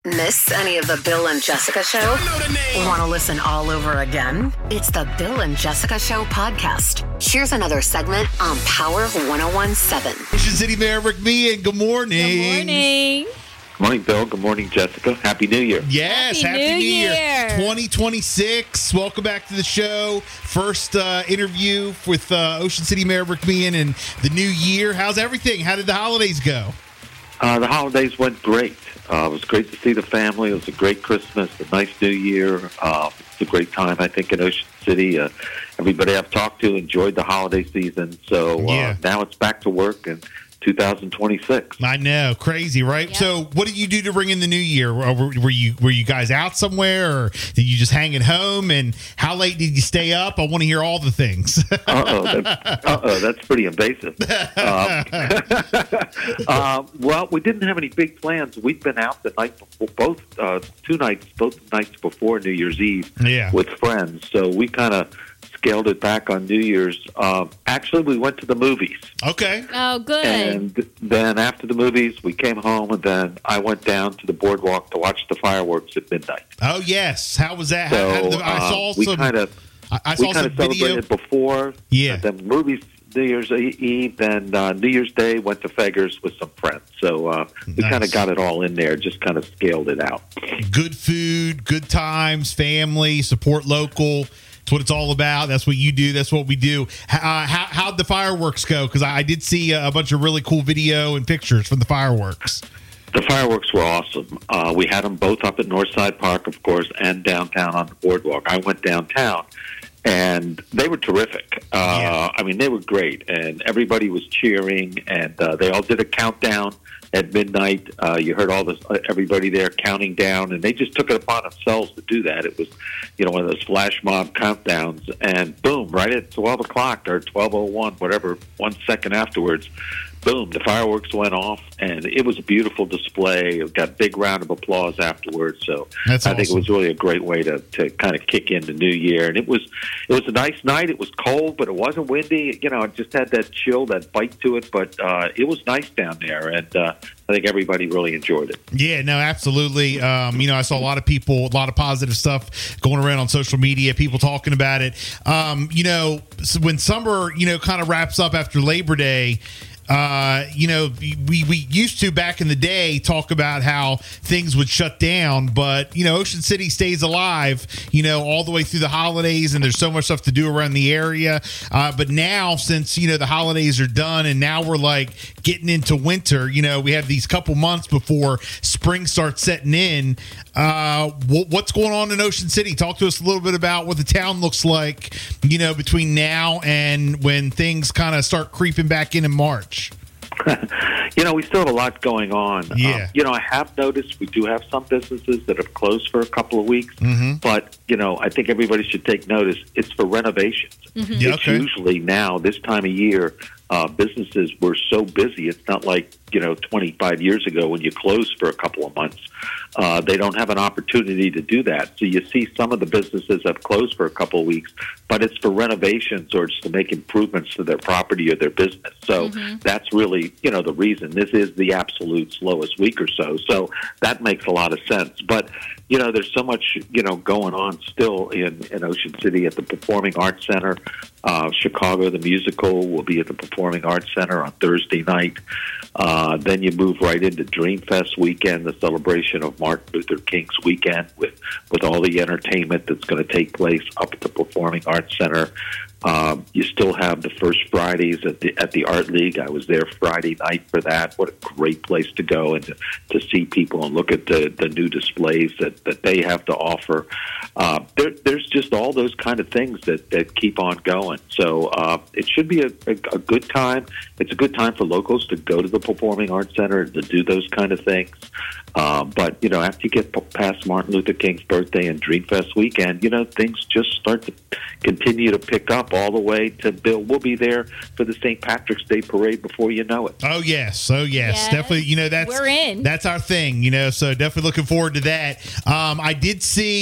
Miss any of the Bill and Jessica Show? Want to listen all over again? It's the Bill and Jessica Show podcast. Here's another segment on Power 101.7. Ocean City Mayor Rick Meehan, good morning. Good morning. Good morning, Bill. Good morning, Jessica. Happy New Year. Yes, Happy New Year. 2026. Welcome back to the show. First interview with Ocean City Mayor Rick Meehan in the new year. How's everything? How did the holidays go? The holidays went great. It was great to see the family. It was a great Christmas, a nice New Year. It's a great time, I think, in Ocean City. Everybody I've talked to enjoyed the holiday season. So now it's back to work in 2026. I know, crazy, right? Yep. So, what did you do to bring in the new year? Were you guys out somewhere, or did you just hang at home? And how late did you stay up? I want to hear all the things. That's pretty invasive. Well, we didn't have any big plans. We'd been out the night before, both nights before New Year's Eve with friends. So we kind of scaled it back on New Year's. Actually, we went to the movies. Okay. Oh, good. And then after the movies, we came home, and then I went down to the boardwalk to watch the fireworks at midnight. Oh, yes. How was that? So, I saw we some. kind of celebrated before. Yeah. The movies New Year's Eve, then New Year's Day went to Feggers with some friends. So we kind of got it all in there, just kind of scaled it out. Good food, good times, family, support local. That's what it's all about. That's what you do. That's what we do. How'd the fireworks go? Because I did see a bunch of really cool video and pictures from the fireworks. The fireworks were awesome. We had them both up at Northside Park, of course, and downtown on the boardwalk. I went downtown, and they were terrific. I mean, they were great, and everybody was cheering, and they all did a countdown at midnight. You heard everybody there counting down, and they just took it upon themselves to do that. It was, one of those flash mob countdowns, and boom, right at 12 o'clock or 12:01, whatever, 1 second afterwards, boom, the fireworks went off, and it was a beautiful display. It got a big round of applause afterwards. So That's awesome. I think it was really a great way to kind of kick in the new year. And it was a nice night. It was cold, but it wasn't windy. It just had that chill, that bite to it. But it was nice down there, and I think everybody really enjoyed it. Yeah, no, absolutely. I saw a lot of people, a lot of positive stuff going around on social media, people talking about it. So when summer, kind of wraps up after Labor Day, we used to back in the day talk about how things would shut down, but Ocean City stays alive, all the way through the holidays, and there's so much stuff to do around the area. But now, since the holidays are done, and now we're like getting into winter, we have these couple months before spring starts setting in. What's going on in Ocean City? Talk to us a little bit about what the town looks like, between now and when things kind of start creeping back in March. We still have a lot going on. Yeah. I have noticed we do have some businesses that have closed for a couple of weeks, but, I think everybody should take notice. It's for renovations. Mm-hmm. Yeah, It's usually now, this time of year, businesses were so busy. It's not like, 25 years ago when you closed for a couple of months. They don't have an opportunity to do that. So you see some of the businesses have closed for a couple of weeks, but it's for renovations or it's to make improvements to their property or their business. So that's really, the reason. This is the absolute slowest week or so. So that makes a lot of sense. But, there's so much, going on still in Ocean City at the Performing Arts Center. Chicago, the musical, will be at the Performing Arts Center on Thursday night. Then you move right into Dreamfest weekend, the celebration of Martin Luther King's weekend with all the entertainment that's going to take place up at the Performing Arts Center. You still have the first Fridays at the Art League. I was there Friday night for that. What a great place to go and to see people and look at the new displays that they have to offer. There's just all those kind of things that keep on going. So it should be a good time. It's a good time for locals to go to the Performing Arts Center to do those kind of things. But, after you get past Martin Luther King's birthday and Dreamfest weekend, things just start to continue to pick up all the way to Bill. We'll be there for the St. Patrick's Day Parade before you know it. Oh, yes. Definitely, we're in. That's our thing, so definitely looking forward to that. I did see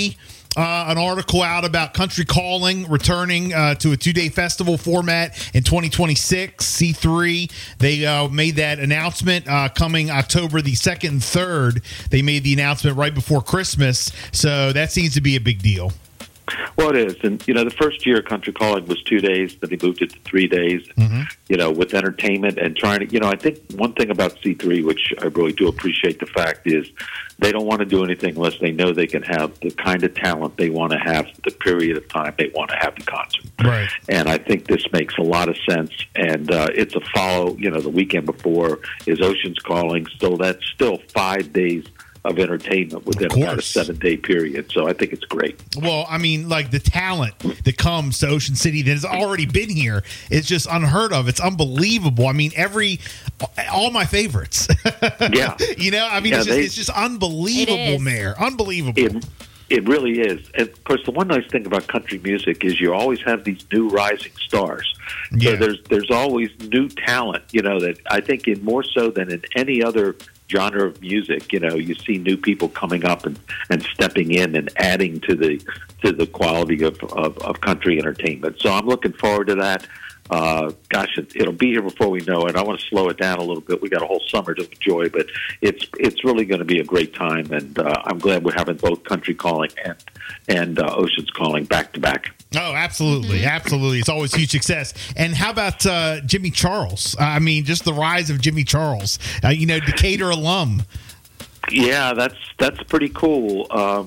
an article out about Country Calling returning to a 2-day festival format in 2026. C3, they made that announcement coming October the 2nd and 3rd. They made the announcement right before Christmas, so that seems to be a big deal. Well, it is. And, the first year Country Calling was 2 days, then they moved it to 3 days, with entertainment and trying to, I think one thing about C3, which I really do appreciate the fact is they don't want to do anything unless they know they can have the kind of talent they want to have for the period of time they want to have the concert. Right. And I think this makes a lot of sense. And it's a follow, the weekend before is Oceans Calling. So that's still 5 days of entertainment within about a 7-day period. So I think it's great. Well, I mean, like the talent that comes to Ocean City that has already been here is just unheard of. It's unbelievable. I mean, all my favorites. Yeah. It's just unbelievable, Mayor. Unbelievable. It really is. And, of course, the one nice thing about country music is you always have these new rising stars. Yeah. So there's always new talent, that I think in more so than in any other genre of music, you see new people coming up and stepping in and adding to the quality of country entertainment. So I'm looking forward to that. It'll be here before we know it. I want to slow it down a little bit. We got a whole summer to enjoy, but it's really going to be a great time, and I'm glad we're having both Country Calling and Oceans Calling back to back. Oh, absolutely. Absolutely. It's always huge success. And how about Jimmy Charles? I mean, just the rise of Jimmy Charles, Decatur alum. Yeah, that's pretty cool.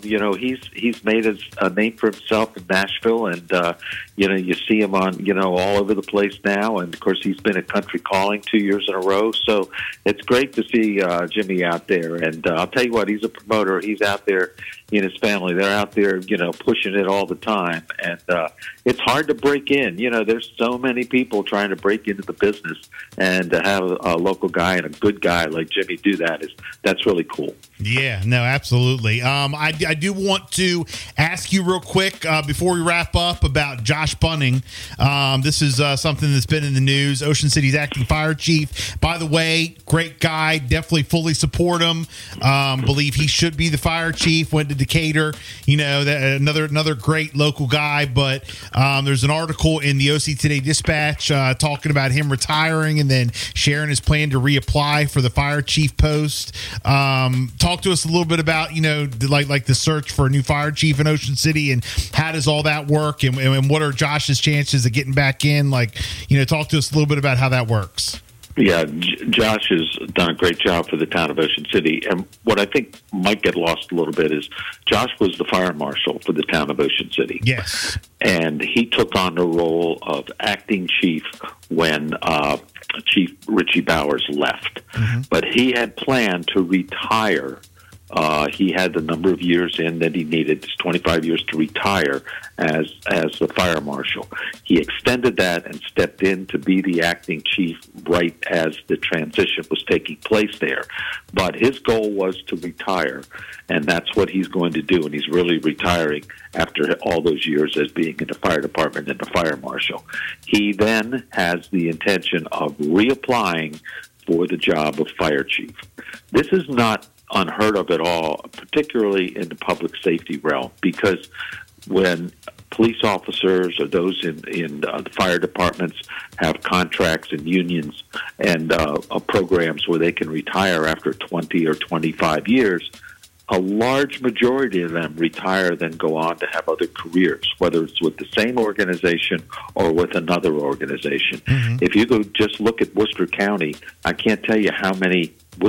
He's made a name for himself in Nashville, and you see him on all over the place now. And of course, he's been at Country Calling 2 years in a row. So it's great to see Jimmy out there. And I'll tell you what, he's a promoter. He's out there. He and his family, they're out there, pushing it all the time. And it's hard to break in. There's so many people trying to break into the business, and to have a local guy and a good guy like Jimmy do that's really cool. Yeah, no, absolutely. I do want to ask you real quick before we wrap up about Josh Bunning. This is something that's been in the news. Ocean City's acting fire chief. By the way, great guy. Definitely fully support him. Believe he should be the fire chief. Went to Decatur. Another great local guy. But there's an article in the OC Today Dispatch talking about him retiring and then sharing his plan to reapply for the fire chief post. Talk to us a little bit about, like the search for a new fire chief in Ocean City, and how does all that work, and what are Josh's chances of getting back in? Talk to us a little bit about how that works. Yeah, Josh has done a great job for the town of Ocean City. And what I think might get lost a little bit is Josh was the fire marshal for the town of Ocean City. Yes. And he took on the role of acting chief when Chief Richie Bowers left. Mm-hmm. But he had planned to retire. He had the number of years in that he needed, 25 years to retire as the fire marshal. He extended that and stepped in to be the acting chief right as the transition was taking place there. But his goal was to retire, and that's what he's going to do, and he's really retiring after all those years as being in the fire department and the fire marshal. He then has the intention of reapplying for the job of fire chief. This is not unheard of at all, particularly in the public safety realm, because when police officers or those in the fire departments have contracts and unions and programs where they can retire after 20 or 25 years, a large majority of them retire, then go on to have other careers, whether it's with the same organization or with another organization. Mm-hmm. If you go just look at Worcester County, I can't tell you how many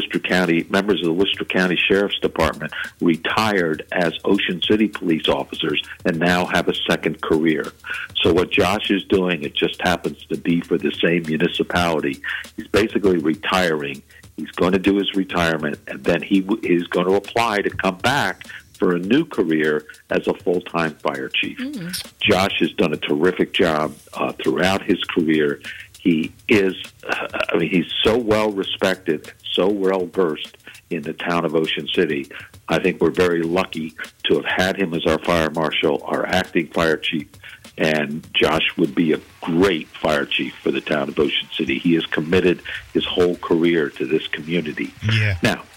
members of the Worcester County Sheriff's Department retired as Ocean City police officers and now have a second career. So what Josh is doing, it just happens to be for the same municipality. He's basically retiring. He's going to do his retirement, and then he is going to apply to come back for a new career as a full-time fire chief. Mm. Josh has done a terrific job throughout his career. He is, he's so well respected, so well versed in the town of Ocean City. I think we're very lucky to have had him as our fire marshal, our acting fire chief, and Josh would be a great fire chief for the town of Ocean City. He has committed his whole career to this community. Yeah. Now,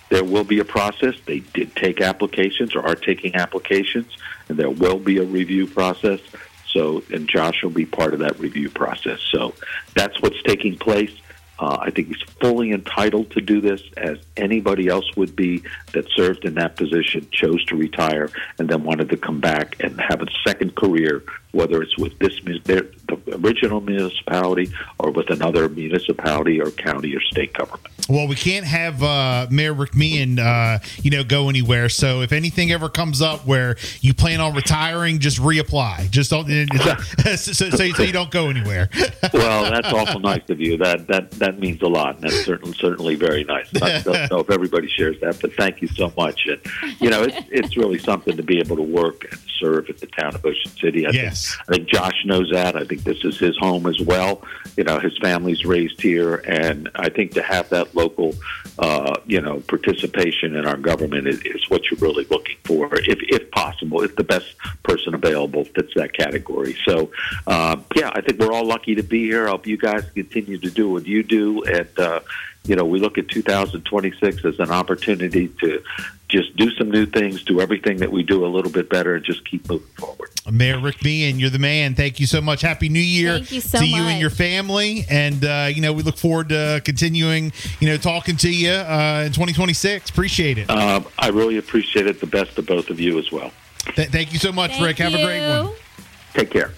there will be a process. They did take applications or are taking applications, and there will be a review process. So, and Josh will be part of that review process. So that's what's taking place. I think he's fully entitled to do this, as anybody else would be that served in that position, chose to retire, and then wanted to come back and have a second career, whether it's with the original municipality or with another municipality or county or state government. Well, we can't have Mayor Rick Meehan, go anywhere. So if anything ever comes up where you plan on retiring, just reapply. Just don't, so you don't go anywhere. Well, that's awful nice of you. That means a lot, and that's certainly very nice. I don't know if everybody shares that, but thank you so much. And it's really something to be able to work and serve at the town of Ocean City. I think Josh knows that. I think this is his home as well. His family's raised here, and I think to have that local, participation in our government is what you're really looking for, if possible, if the best person available fits that category. So, I think we're all lucky to be here. I hope you guys continue to do what you do, and we look at 2026 as an opportunity to just do some new things, do everything that we do a little bit better, and just keep moving forward. Mayor Rick Meehan, you're the man. Thank you so much. Happy New Year Thank you so to much. you and your family. And, we look forward to continuing, talking to you in 2026. Appreciate it. I really appreciate it. The best of both of you as well. Thank you so much, Rick. Have a great one. Take care.